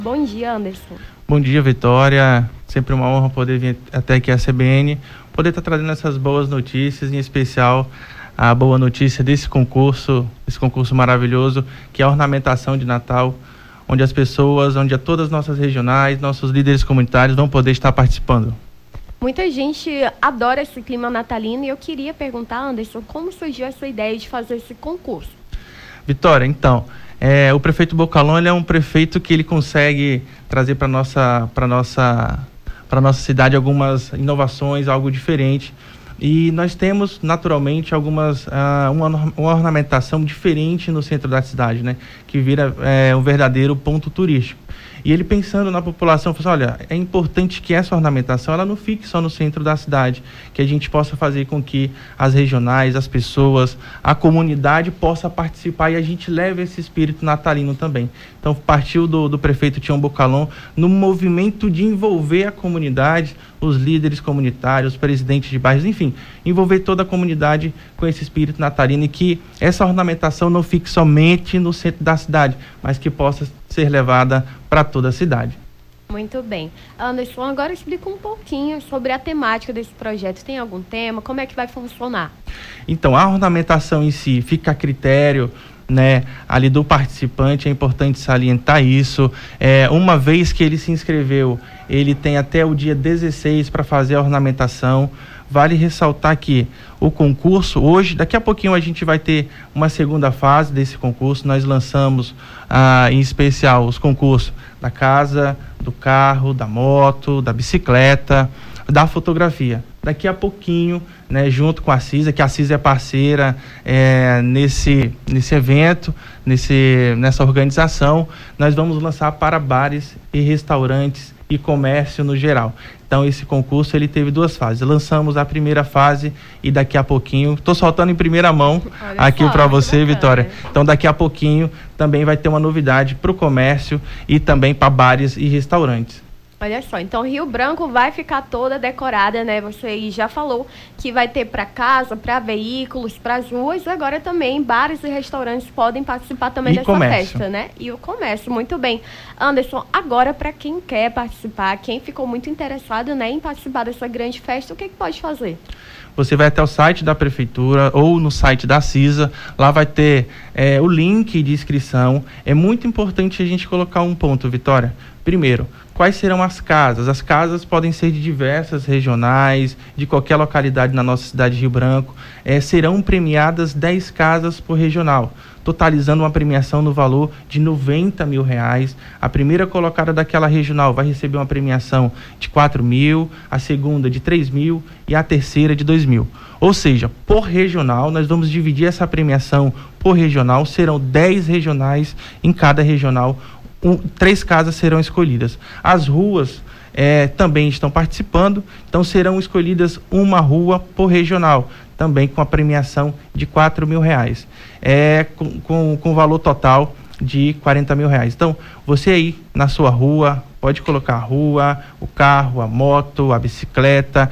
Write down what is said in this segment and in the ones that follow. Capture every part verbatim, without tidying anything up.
Bom dia, Anderson. Bom dia, Vitória. Sempre uma honra poder vir até aqui a C B N, poder estar trazendo essas boas notícias, em especial a boa notícia desse concurso, esse concurso maravilhoso, que é a ornamentação de Natal, onde as pessoas, onde todas as nossas regionais, nossos líderes comunitários vão poder estar participando. Muita gente adora esse clima natalino e eu queria perguntar, Anderson, como surgiu essa ideia de fazer esse concurso? Vitória, então, é, o prefeito Bocalon, ele é um prefeito que ele consegue trazer para nossa, para nossa, para nossa cidade algumas inovações, algo diferente. E nós temos, naturalmente, algumas, uh, uma, uma ornamentação diferente no centro da cidade, né? Que vira é, um verdadeiro ponto turístico. E ele, pensando na população, falou assim, olha, é importante que essa ornamentação ela não fique só no centro da cidade, que a gente possa fazer com que as regionais, as pessoas, a comunidade possa participar e a gente leve esse espírito natalino também. Então, partiu do, do prefeito Tião Bocalon no movimento de envolver a comunidade, os líderes comunitários, os presidentes de bairros, enfim, envolver toda a comunidade com esse espírito natalino e que essa ornamentação não fique somente no centro da cidade, mas que possa ser levada para toda a cidade. Muito bem. Anderson, agora explica um pouquinho sobre a temática desse projeto. Tem algum tema? Como é que vai funcionar? Então, a ornamentação em si fica a critério, né, ali do participante, é importante salientar isso. É, uma vez que ele se inscreveu, ele tem até o dia dezesseis para fazer a ornamentação. Vale ressaltar que o concurso, hoje, daqui a pouquinho a gente vai ter uma segunda fase desse concurso. Nós lançamos, ah, em especial, os concursos da casa, do carro, da moto, da bicicleta, da fotografia. Daqui a pouquinho, né, junto com a CISA, que a CISA é parceira é, nesse, nesse evento, nesse, nessa organização, nós vamos lançar para bares e restaurantes e comércio no geral. Então, esse concurso ele teve duas fases. Lançamos a primeira fase e daqui a pouquinho, estou soltando em primeira mão Olha aqui para você, Vitória. Então, daqui a pouquinho também vai ter uma novidade para o comércio e também para bares e restaurantes. Olha só, então Rio Branco vai ficar toda decorada, né? Você aí já falou que vai ter para casa, para veículos, para as ruas, agora também bares e restaurantes podem participar também e dessa comércio. festa, né? E o comércio, muito bem. Anderson, agora para quem quer participar, quem ficou muito interessado, né, em participar dessa grande festa, o que que pode fazer? Você vai até o site da prefeitura ou no site da CISA, lá vai ter é, o link de inscrição. É muito importante a gente colocar um ponto, Vitória. Primeiro, quais serão as casas? As casas podem ser de diversas regionais, de qualquer localidade na nossa cidade de Rio Branco. É, serão premiadas dez casas por regional, totalizando uma premiação no valor de noventa mil reais. A primeira colocada daquela regional vai receber uma premiação de quatro mil, a segunda de três mil e a terceira de dois mil. Ou seja, por regional, nós vamos dividir essa premiação por regional, serão dez regionais em cada regional. Um, três casas serão escolhidas. As ruas é, também estão participando, então serão escolhidas uma rua por regional, também com a premiação de quatro mil reais, é, com, com, com valor total de quarenta mil reais. Então, você aí na sua rua, pode colocar a rua, o carro, a moto, a bicicleta,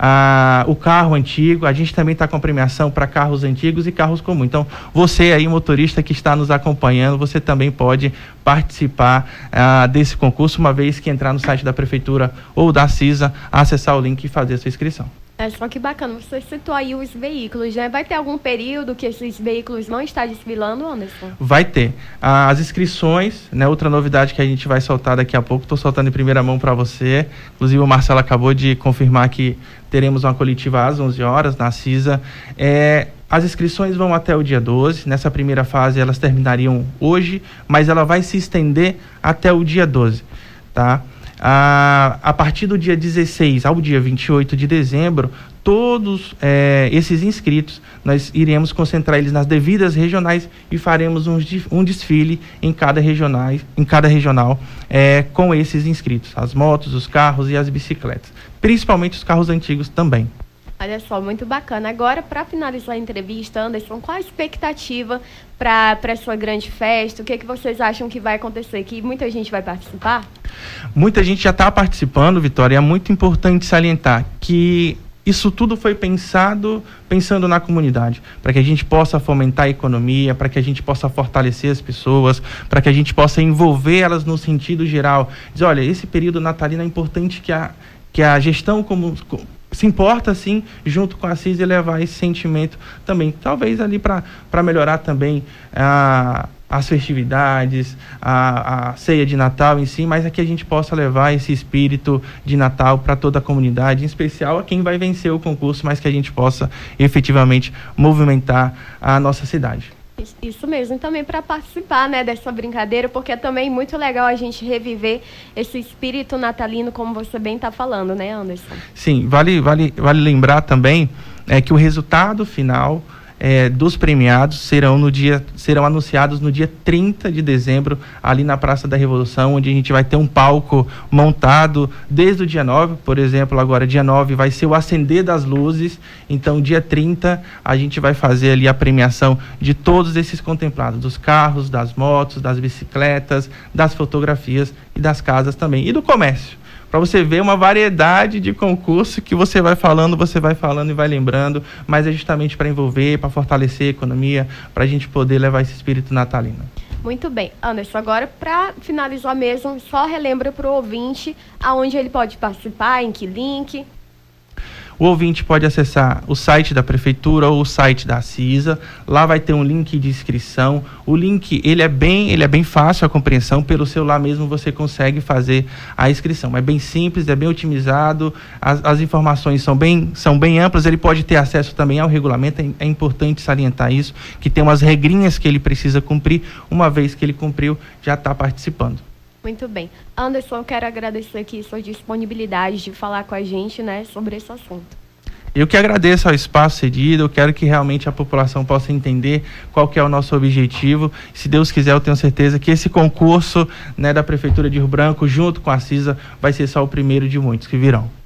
a, o carro antigo. A gente também está com premiação para carros antigos e carros comuns. Então, você aí, motorista que está nos acompanhando, você também pode participar ah, desse concurso, uma vez que entrar no site da prefeitura ou da CISA, acessar o link e fazer a sua inscrição. É só que bacana, você citou aí os veículos, né? Vai ter algum período que esses veículos vão estar desfilando, Anderson? Vai ter. As inscrições, né? Outra novidade que a gente vai soltar daqui a pouco, estou soltando em primeira mão para você. Inclusive o Marcelo acabou de confirmar que teremos uma coletiva às onze horas na CISA. É, as inscrições vão até o dia doze. Nessa primeira fase elas terminariam hoje, mas ela vai se estender até o dia doze, tá? A, a partir do dia dezesseis ao dia vinte e oito de dezembro, todos é, esses inscritos, nós iremos concentrar eles nas devidas regionais e faremos um, um desfile em cada, regionais, em cada regional é, com esses inscritos, as motos, os carros e as bicicletas, principalmente os carros antigos também. Olha só, muito bacana. Agora, para finalizar a entrevista, Anderson, qual a expectativa para a sua grande festa? O que, é que vocês acham que vai acontecer? Que muita gente vai participar? Muita gente já está participando, Vitória, e é muito importante salientar que isso tudo foi pensado, pensando na comunidade, para que a gente possa fomentar a economia, para que a gente possa fortalecer as pessoas, para que a gente possa envolver elas no sentido geral. Dizer, olha, esse período natalino é importante que a, que a gestão como, se importa, sim, junto com a CISA, e levar esse sentimento também, talvez ali para melhorar também a... as festividades, a, a ceia de Natal em si, mas é que a gente possa levar esse espírito de Natal para toda a comunidade, em especial a quem vai vencer o concurso, mas que a gente possa efetivamente movimentar a nossa cidade. Isso mesmo, e também para participar, né, dessa brincadeira, porque é também muito legal a gente reviver esse espírito natalino, como você bem está falando, né, Anderson? Sim, vale, vale, vale lembrar também é, que o resultado final É, dos premiados serão, no dia, serão anunciados no dia trinta de dezembro, ali na Praça da Revolução, onde a gente vai ter um palco montado desde o dia nove, por exemplo, agora dia nove vai ser o acender das luzes, então dia trinta a gente vai fazer ali a premiação de todos esses contemplados, dos carros, das motos, das bicicletas, das fotografias e das casas também, e do comércio. Para você ver uma variedade de concurso que você vai falando, você vai falando e vai lembrando, mas é justamente para envolver, para fortalecer a economia, para a gente poder levar esse espírito natalino. Muito bem. Anderson, agora para finalizar mesmo, só relembra para o ouvinte aonde ele pode participar, em que link. O ouvinte pode acessar o site da Prefeitura ou o site da CISA, lá vai ter um link de inscrição. O link, ele é bem, ele é bem fácil a compreensão, pelo celular mesmo você consegue fazer a inscrição. É bem simples, é bem otimizado, as, as informações são bem, são bem amplas, ele pode ter acesso também ao regulamento, é, é importante salientar isso, que tem umas regrinhas que ele precisa cumprir, uma vez que ele cumpriu, já está participando. Muito bem. Anderson, eu quero agradecer aqui sua disponibilidade de falar com a gente, né, sobre esse assunto. Eu que agradeço ao espaço cedido, eu quero que realmente a população possa entender qual que é o nosso objetivo. Se Deus quiser, eu tenho certeza que esse concurso, né, da Prefeitura de Rio Branco, junto com a CISA, vai ser só o primeiro de muitos que virão.